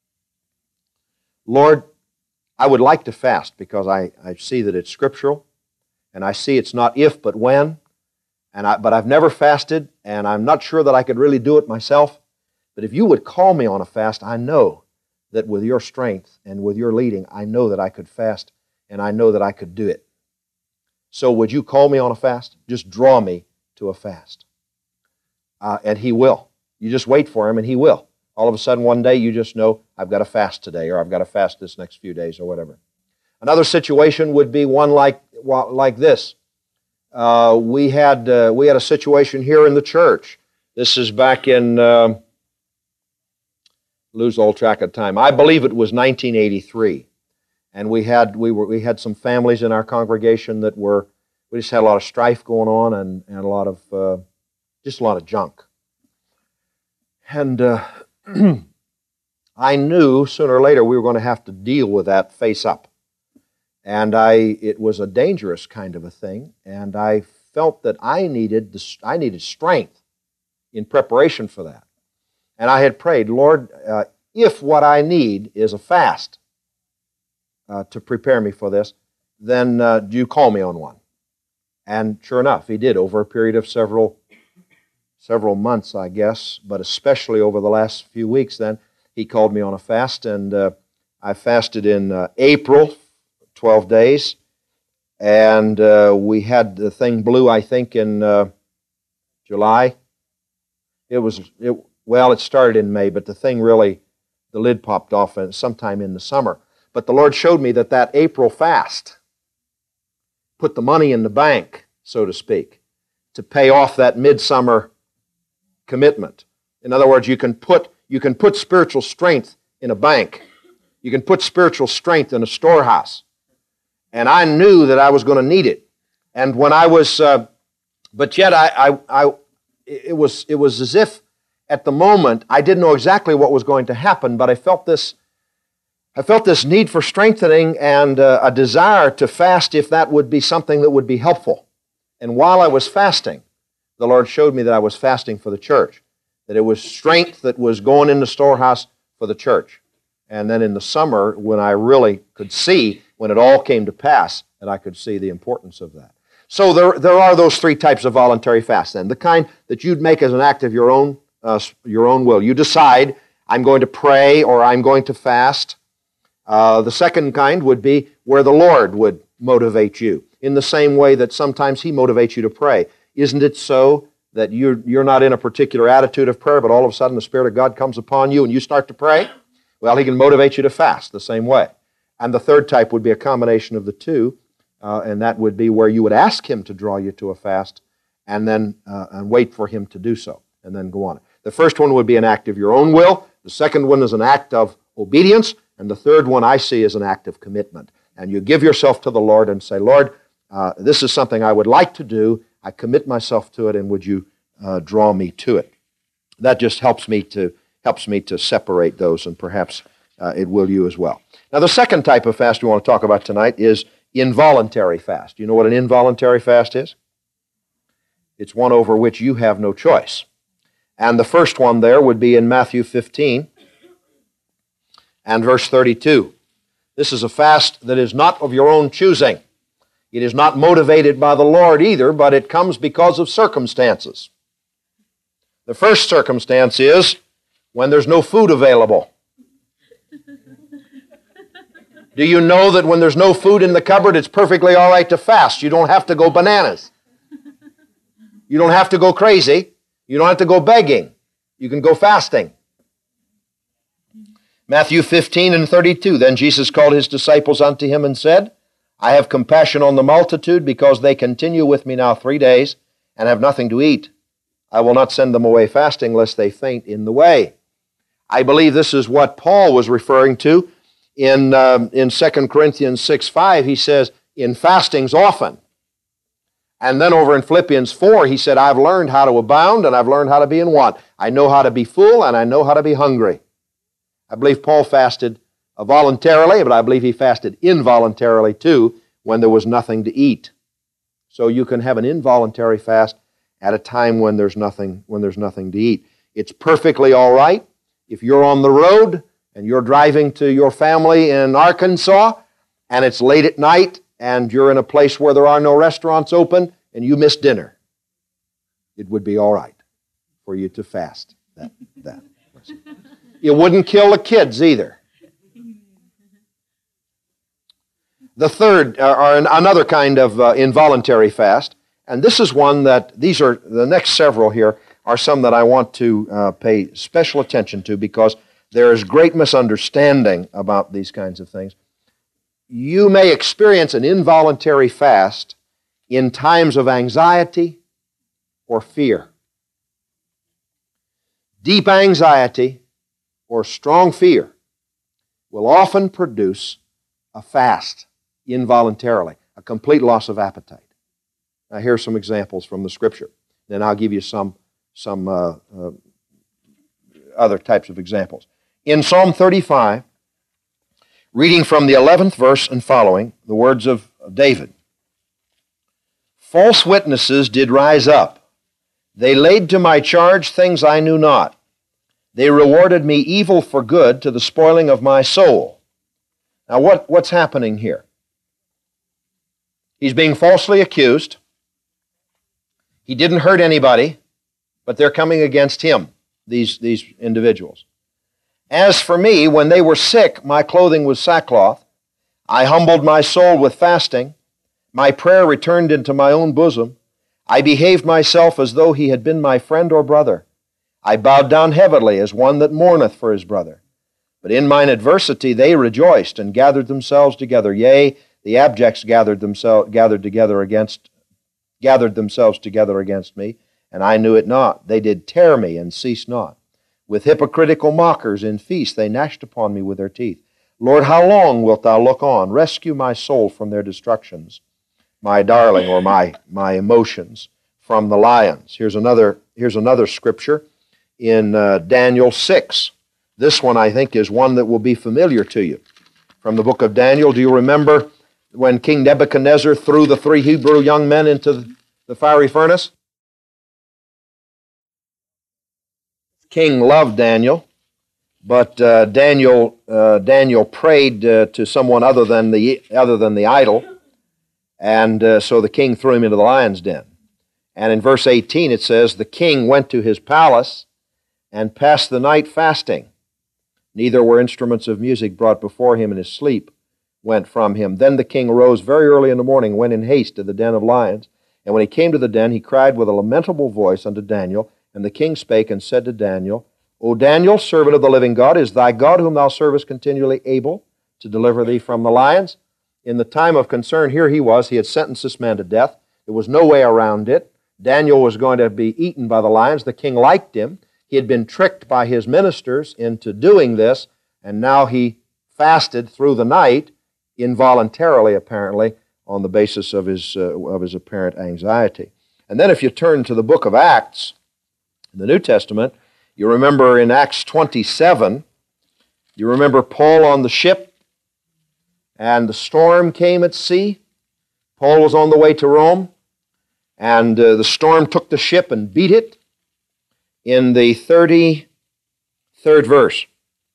Lord, I would like to fast because I see that it's scriptural, and I see it's not if but when, but I've never fasted, and I'm not sure that I could really do it myself. But if you would call me on a fast, I know that with your strength and with your leading, I know that I could fast, and I know that I could do it. So would you call me on a fast? Just draw me to a fast. And He will. You just wait for Him, and He will. All of a sudden, one day, you just know, I've got to fast today, or I've got to fast this next few days, or whatever. Another situation would be one like this. We had a situation here in the church. This is back in, lose all track of time. I believe it was 1983. And we had some families in our congregation that we just had a lot of strife going on and a lot of junk. And I knew sooner or later we were going to have to deal with that face up. And it was a dangerous kind of a thing, and I felt that I needed strength in preparation for that. And I had prayed, Lord, if what I need is a fast to prepare me for this, then do you call me on one? And sure enough, He did over a period of several months, I guess, but especially over the last few weeks then, He called me on a fast, and I fasted in April, 12 days, and we had the thing blew, I think, in July. It started in May, but the thing really, the lid popped off sometime in the summer. But the Lord showed me that April fast put the money in the bank, so to speak, to pay off that midsummer commitment. In other words, you can put spiritual strength in a bank. You can put spiritual strength in a storehouse. And I knew that I was going to need it. And when I was, but yet it was as if at the moment I didn't know exactly what was going to happen, but I felt this need for strengthening and a desire to fast if that would be something that would be helpful. And while I was fasting, the Lord showed me that I was fasting for the church, that it was strength that was going in the storehouse for the church. And then in the summer, when I really could see, when it all came to pass, that I could see the importance of that. So there are those three types of voluntary fasts then. The kind that you'd make as an act of your own will. You decide, I'm going to pray or I'm going to fast. The second kind would be where the Lord would motivate you, in the same way that sometimes He motivates you to pray. Isn't it so that you're not in a particular attitude of prayer, but all of a sudden the Spirit of God comes upon you and you start to pray? Well, He can motivate you to fast the same way. And the third type would be a combination of the two, and that would be where you would ask Him to draw you to a fast and then and wait for Him to do so, and then go on. The first one would be an act of your own will. The second one is an act of obedience. And the third one I see as an act of commitment. And you give yourself to the Lord and say, Lord, this is something I would like to do. I commit myself to it, and would you draw me to it? That just helps me to separate those, and perhaps it will you as well. Now, the second type of fast we want to talk about tonight is involuntary fast. You know what an involuntary fast is? It's one over which you have no choice. And the first one there would be in Matthew 15 and verse 32. This is a fast that is not of your own choosing. It is not motivated by the Lord either, but it comes because of circumstances. The first circumstance is when there's no food available. Do you know that when there's no food in the cupboard, it's perfectly all right to fast? You don't have to go bananas. You don't have to go crazy. You don't have to go begging. You can go fasting. Matthew 15 and 32, Then Jesus called his disciples unto him and said, I have compassion on the multitude, because they continue with me now 3 days, and have nothing to eat. I will not send them away fasting, lest they faint in the way. I believe this is what Paul was referring to in 2 Corinthians 6:5. He says, in fastings often. And then over in Philippians 4, he said, I've learned how to abound, and I've learned how to be in want. I know how to be full, and I know how to be hungry. I believe Paul fasted voluntarily, but I believe he fasted involuntarily too when there was nothing to eat. So you can have an involuntary fast at a time when there's nothing to eat. It's perfectly all right if you're on the road and you're driving to your family in Arkansas and it's late at night and you're in a place where there are no restaurants open and you miss dinner. It would be all right for you to fast that. It wouldn't kill the kids either. The third, or another kind of involuntary fast, and this is one that, these are, the next several here are some that I want to pay special attention to because there is great misunderstanding about these kinds of things. You may experience an involuntary fast in times of anxiety or fear. Deep anxiety or strong fear will often produce a fast involuntarily, a complete loss of appetite. Now here are some examples from the Scripture. Then I'll give you some other types of examples. In Psalm 35, reading from the 11th verse and following, the words of David. False witnesses did rise up. They laid to my charge things I knew not. They rewarded me evil for good to the spoiling of my soul. Now what's happening here? He's being falsely accused. He didn't hurt anybody, but they're coming against him, these individuals. As for me, when they were sick, my clothing was sackcloth. I humbled my soul with fasting. My prayer returned into my own bosom. I behaved myself as though he had been my friend or brother. I bowed down heavily as one that mourneth for his brother. But in mine adversity they rejoiced and gathered themselves together. Yea, the abjects gathered themselves together against me, and I knew it not. They did tear me and ceased not. With hypocritical mockers in feast they gnashed upon me with their teeth. Lord, how long wilt thou look on? Rescue my soul from their destructions, my darling, or my emotions, from the lions. Here's another scripture in Daniel 6. This one, I think, is one that will be familiar to you. From the book of Daniel, do you remember when King Nebuchadnezzar threw the 3 Hebrew young men into the fiery furnace? King loved Daniel, but Daniel prayed to someone other than the idol, and so the king threw him into the lion's den. And in verse 18 it says, the king went to his palace and passed the night fasting. Neither were instruments of music brought before him, and his sleep went from him. Then the king arose very early in the morning, went in haste to the den of lions. And when he came to the den, he cried with a lamentable voice unto Daniel. And the king spake and said to Daniel, O Daniel, servant of the living God, is thy God whom thou servest continually able to deliver thee from the lions? In the time of concern, here he was. He had sentenced this man to death. There was no way around it. Daniel was going to be eaten by the lions. The king liked him. He had been tricked by his ministers into doing this, and now he fasted through the night, involuntarily apparently, on the basis of his apparent anxiety. And then if you turn to the book of Acts, in the New Testament, you remember in Acts 27, you remember Paul on the ship, and the storm came at sea. Paul was on the way to Rome, and the storm took the ship and beat it. In the 33rd verse,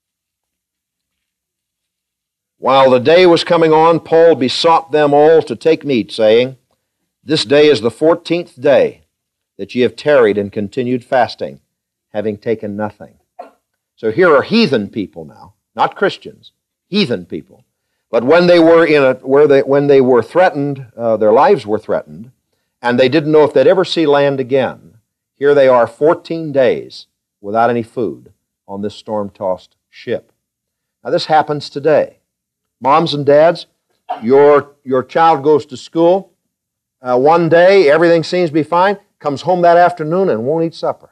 while the day was coming on, Paul besought them all to take meat, saying, This day is the 14th day that ye have tarried and continued fasting, having taken nothing. So here are heathen people now, not Christians, heathen people. But when they were when they were threatened, their lives were threatened, and they didn't know if they'd ever see land again. Here they are 14 days without any food on this storm-tossed ship. Now this happens today. Moms and dads, your child goes to school. One day, everything seems to be fine, comes home that afternoon and won't eat supper.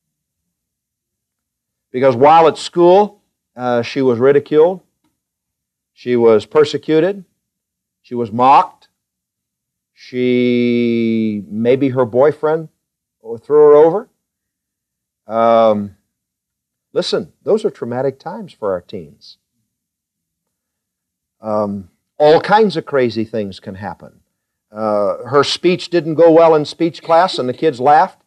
Because while at school, she was ridiculed, she was persecuted, she was mocked, maybe her boyfriend threw her over. Listen, those are traumatic times for our teens. All kinds of crazy things can happen. Her speech didn't go well in speech class and the kids laughed.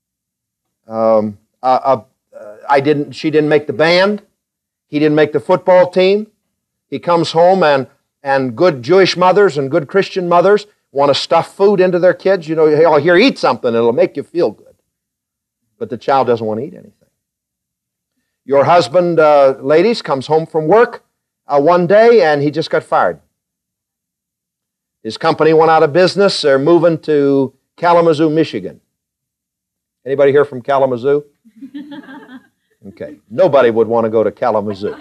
She didn't make the band. He didn't make the football team. He comes home and good Jewish mothers and good Christian mothers want to stuff food into their kids. You know, oh, here, eat something. It'll make you feel good. But the child doesn't want to eat anything. Your husband, ladies, comes home from work one day and he just got fired. His company went out of business. They're moving to Kalamazoo, Michigan. Anybody here from Kalamazoo? Okay. Nobody would want to go to Kalamazoo.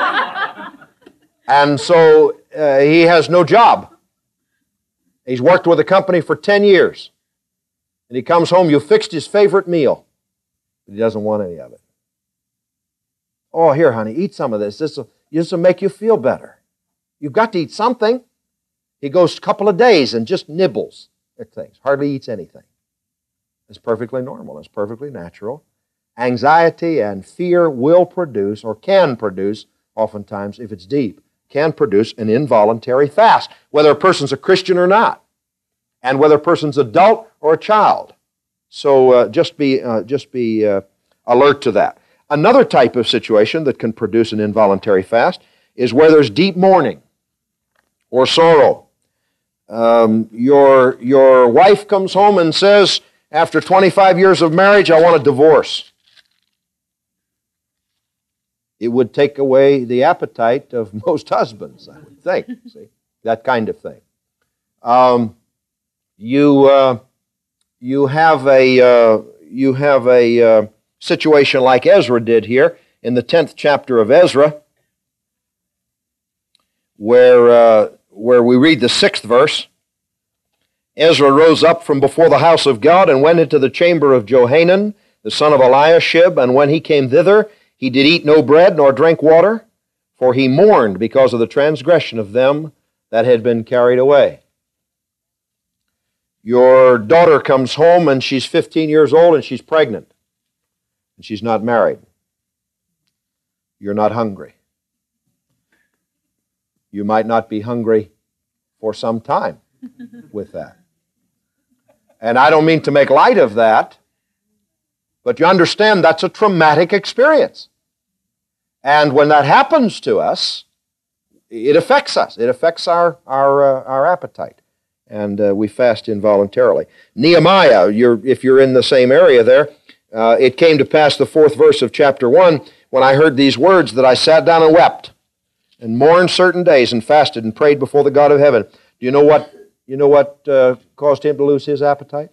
And so he has no job. He's worked with a company for 10 years. And he comes home, you fixed his favorite meal. But he doesn't want any of it. Oh, here, honey, eat some of this. This will make you feel better. You've got to eat something. He goes a couple of days and just nibbles at things, hardly eats anything. It's perfectly normal. It's perfectly natural. Anxiety and fear will produce, or can produce, oftentimes, if it's deep, can produce an involuntary fast, whether a person's a Christian or not, and whether a person's adult or a child. So just be alert to that. Another type of situation that can produce an involuntary fast is where there's deep mourning or sorrow. Your wife comes home and says, after 25 years of marriage, I want a divorce. It would take away the appetite of most husbands, I would think. See, that kind of thing. You have a situation like Ezra did here in the 10th chapter of Ezra, where we read the 6th verse. Ezra rose up from before the house of God and went into the chamber of Johanan, the son of Eliashib, and when he came thither, he did eat no bread nor drink water, for he mourned because of the transgression of them that had been carried away. Your daughter comes home and she's 15 years old and she's pregnant, and she's not married. You're not hungry. You might not be hungry for some time with that. And I don't mean to make light of that, but you understand that's a traumatic experience. And when that happens to us, it affects us. It affects our appetite. And we fast involuntarily. Nehemiah, if you're in the same area there, it came to pass the 4th verse of chapter 1, when I heard these words, that I sat down and wept, and mourned certain days, and fasted, and prayed before the God of heaven. Do you know what caused him to lose his appetite?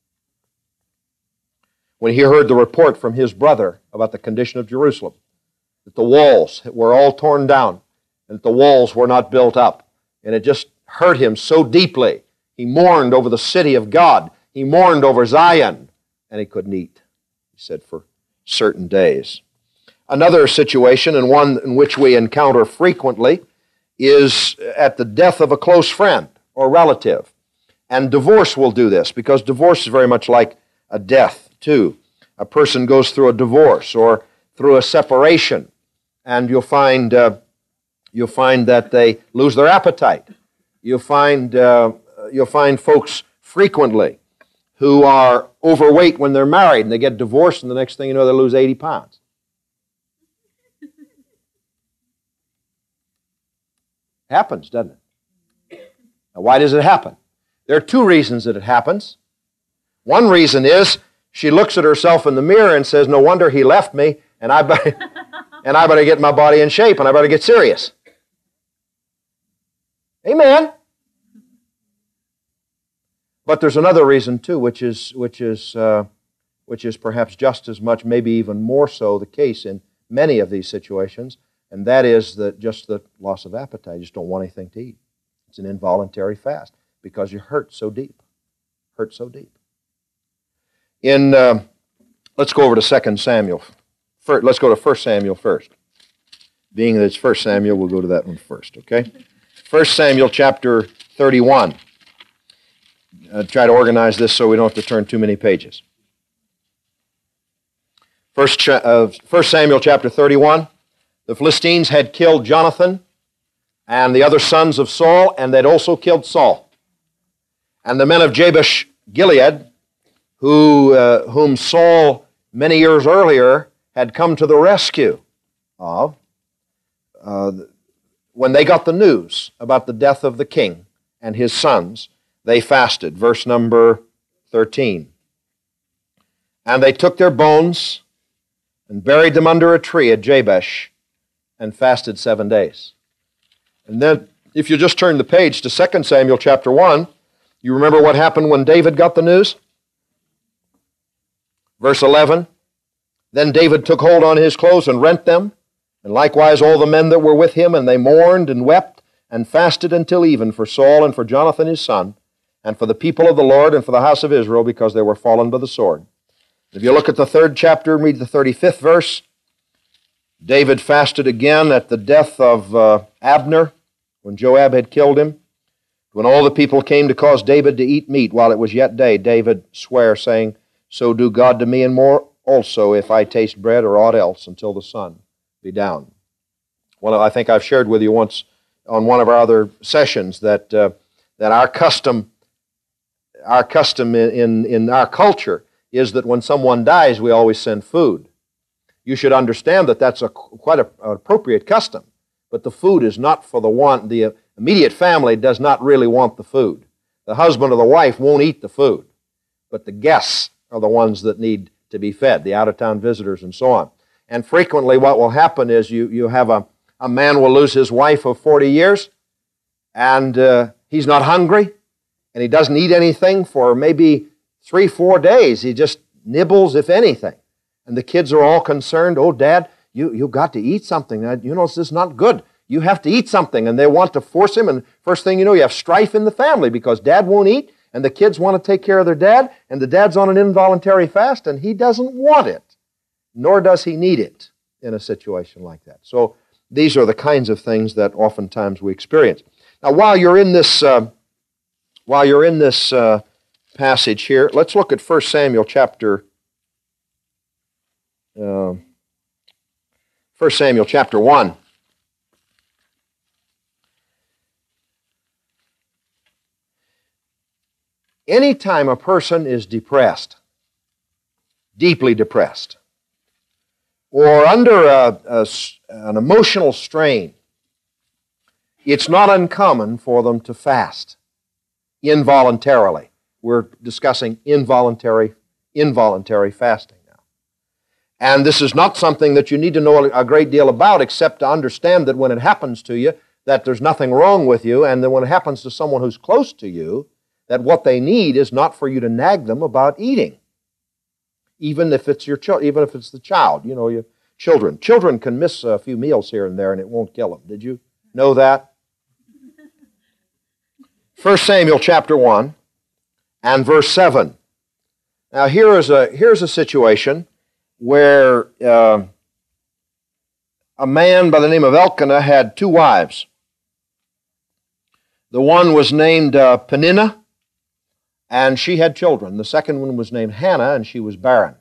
When he heard the report from his brother about the condition of Jerusalem, that the walls were all torn down, and that the walls were not built up. And it just hurt him so deeply. He mourned over the city of God. He mourned over Zion, and he couldn't eat, he said, for certain days. Another situation, and one in which we encounter frequently, is at the death of a close friend or relative. And divorce will do this, because divorce is very much like a death, too. A person goes through a divorce or through a separation, and you'll find You'll find that they lose their appetite. You'll find folks frequently who are overweight when they're married and they get divorced, and the next thing you know, they lose 80 pounds. Happens, doesn't it? Now, why does it happen? There are two reasons that it happens. One reason is she looks at herself in the mirror and says, no wonder he left me, and I better get my body in shape, and I better get serious. Amen. But there's another reason too, which is perhaps just as much, maybe even more so, the case in many of these situations, and that is just the loss of appetite. You just don't want anything to eat. It's an involuntary fast because you hurt so deep. Hurt so deep. Let's go over to 2 Samuel. Let's go to 1 Samuel first. Being that it's 1 Samuel, we'll go to that one first, okay? 1 Samuel chapter 31. Try to organize this so we don't have to turn too many pages. 1 Samuel chapter 31. The Philistines had killed Jonathan and the other sons of Saul, and they'd also killed Saul. And the men of Jabesh Gilead, whom Saul many years earlier had come to the rescue of, when they got the news about the death of the king and his sons, they fasted. Verse number 13. And they took their bones and buried them under a tree at Jabesh and fasted 7 days. And then, if you just turn the page to 2 Samuel chapter 1, you remember what happened when David got the news? Verse 11. Then David took hold on his clothes and rent them, and likewise all the men that were with him, and they mourned and wept and fasted until even for Saul and for Jonathan his son, and for the people of the Lord and for the house of Israel, because they were fallen by the sword. If you look at the 3rd chapter and read the 35th verse, David fasted again at the death of Abner, when Joab had killed him. When all the people came to cause David to eat meat while it was yet day, David sware, saying, So do God to me and more also, if I taste bread or aught else, until the sun be down. Well, I think I've shared with you once on one of our other sessions that our custom in our culture is that when someone dies, we always send food. You should understand that that's quite an appropriate custom, but the food is not for the immediate family does not really want the food. The husband or the wife won't eat the food, but the guests are the ones that need to be fed, the out-of-town visitors and so on. And frequently what will happen is you have a man will lose his wife of 40 years, and he's not hungry, and he doesn't eat anything for maybe 3-4 days. He just nibbles, if anything. And the kids are all concerned, oh, Dad, you got to eat something. You know, this is not good. You have to eat something. And they want to force him, and first thing you know, you have strife in the family because Dad won't eat, and the kids want to take care of their dad, and the dad's on an involuntary fast, and he doesn't want it, nor does he need it in a situation like that. So these are the kinds of things that oftentimes we experience. Now, while you're in this passage here, let's look at 1 Samuel chapter 1 Samuel chapter 1. Anytime a person is depressed, deeply depressed, or under an emotional strain, it's not uncommon for them to fast involuntarily. We're discussing involuntary fasting now. And this is not something that you need to know a great deal about, except to understand that when it happens to you, that there's nothing wrong with you, and that when it happens to someone who's close to you, that what they need is not for you to nag them about eating. Even if it's even if it's the child, you know, your children. Children can miss a few meals here and there, and it won't kill them. Did you know that? 1 Samuel chapter 1 and verse 7. Now here's a situation where a man by the name of Elkanah had 2 wives. The one was named Peninnah, and she had children. The second one was named Hannah, and she was barren.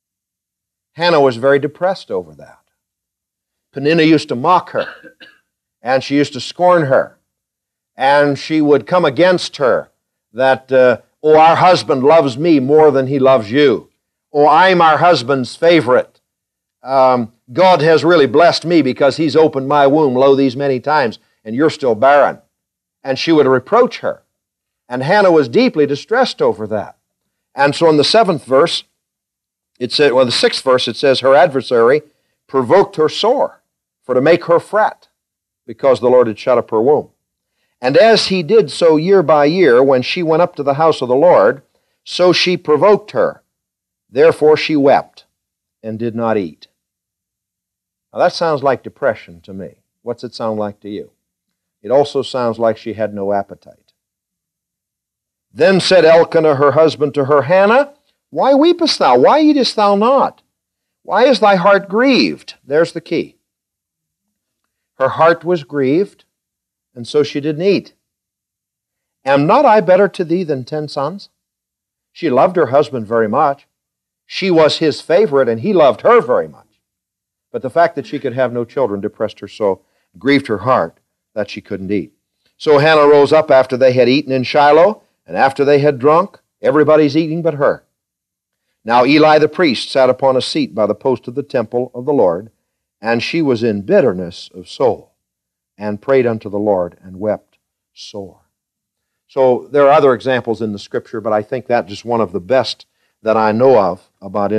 Hannah was very depressed over that. Peninnah used to mock her and she used to scorn her. And she would come against her that, oh, our husband loves me more than he loves you. Oh, I'm our husband's favorite. God has really blessed me because He's opened my womb, lo, these many times, and you're still barren. And she would reproach her. And Hannah was deeply distressed over that. And so in the 7th verse, it said, well, the 6th verse, it says, her adversary provoked her sore, for to make her fret, because the Lord had shut up her womb. And as he did so year by year, when she went up to the house of the Lord, so she provoked her. Therefore she wept and did not eat. Now that sounds like depression to me. What's it sound like to you? It also sounds like she had no appetite. Then said Elkanah her husband to her, Hannah, why weepest thou? Why eatest thou not? Why is thy heart grieved? There's the key. Her heart was grieved, and so she didn't eat. Am not I better to thee than 10 sons? She loved her husband very much. She was his favorite, and he loved her very much. But the fact that she could have no children depressed her so, grieved her heart, that she couldn't eat. So Hannah rose up after they had eaten in Shiloh, and after they had drunk. Everybody's eating but her. Now Eli the priest sat upon a seat by the post of the temple of the Lord, and she was in bitterness of soul, and prayed unto the Lord, and wept sore. So there are other examples in the Scripture, but I think that's just one of the best that I know of about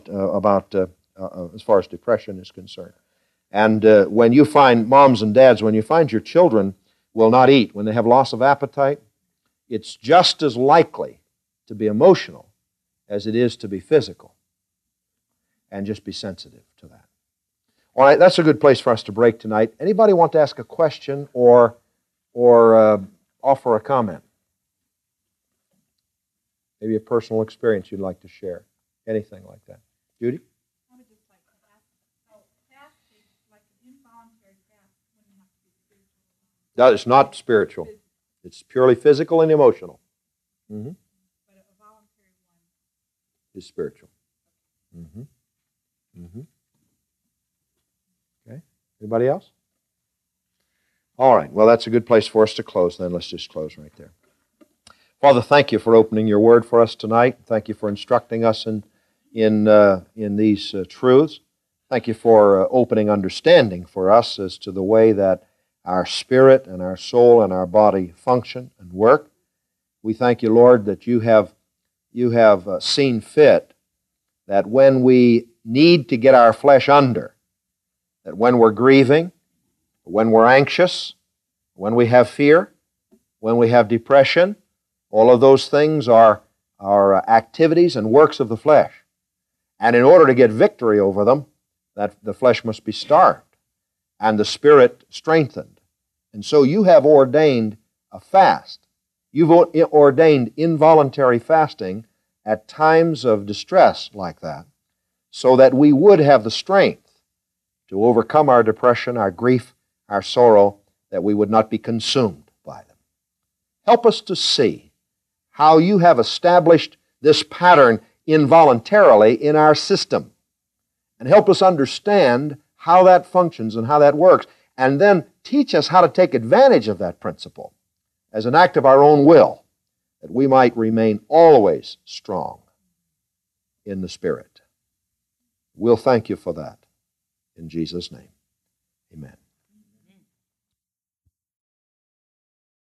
as far as depression is concerned. And when you find, moms and dads, when you find your children will not eat, when they have loss of appetite, it's just as likely to be emotional as it is to be physical. And just be sensitive to that. All right, that's a good place for us to break tonight. Anybody want to ask a question or offer a comment? Maybe a personal experience you'd like to share. Anything like that. Judy? I would just like to ask, so fasting, like an involuntary fast, wouldn't have to be spiritual. That is not spiritual. It's purely physical and emotional. Mm-hmm. But a voluntary one is spiritual. Mm-hmm. Mm-hmm. Okay. Anybody else? All right. Well, that's a good place for us to close then. Let's just close right there. Father, thank you for opening your word for us tonight. Thank you for instructing us in these truths. Thank you for opening understanding for us as to the way that our spirit and our soul and our body function and work. We thank you, Lord, that you have seen fit that when we need to get our flesh under, that when we're grieving, when we're anxious, when we have fear, when we have depression, all of those things are activities and works of the flesh. And in order to get victory over them, that the flesh must be starved and the spirit strengthened. And so you have ordained a fast. You've ordained involuntary fasting at times of distress like that, so that we would have the strength to overcome our depression, our grief, our sorrow, that we would not be consumed by them. Help us to see how you have established this pattern involuntarily in our system, and help us understand how that functions and how that works, and then teach us how to take advantage of that principle as an act of our own will, that we might remain always strong in the Spirit. We'll thank you for that. In Jesus' name, amen.